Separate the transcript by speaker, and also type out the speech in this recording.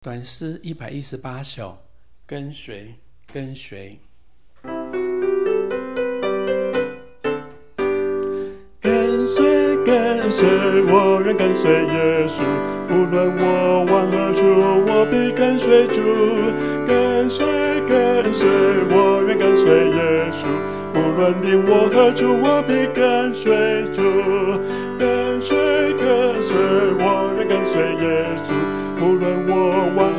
Speaker 1: 短诗118首，跟随，跟随。
Speaker 2: 跟随，跟随，我愿跟随耶稣，无论我往何处，我必跟随主。跟随，跟随，我愿跟随耶稣，无论领我何处，我必跟随主。跟随，跟随，我愿跟随耶稣，无论我往